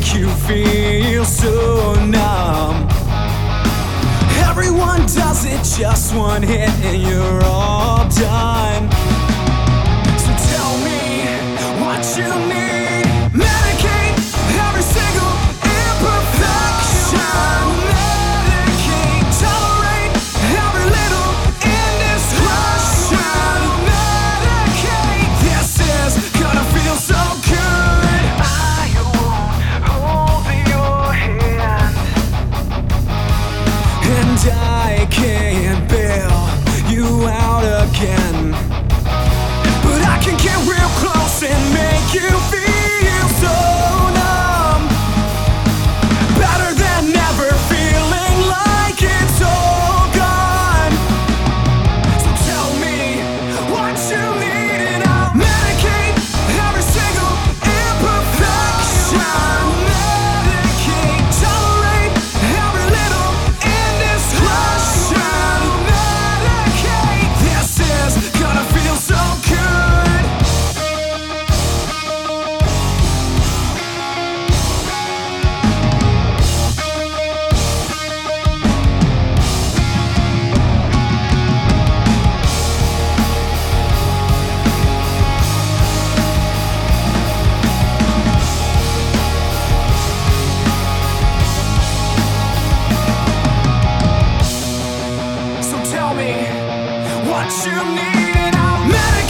make you feel so numb. Everyone does it, just one hit and you're all done. So tell me what you need. Medicate every single imperfection. Medicate, tolerate every little indiscretion. Medicate, this is gonna feel so good. I won't hold your hand, and I can't bail you out again, but I can get real close and make you feel so numb. Better than never feeling like it's all gone. So tell me what you need and I'll medicate every single imperfection. Medicate, tolerate every little indiscretion. Medicate, this is gonna feel so good. So tell me what you need and I'll medicate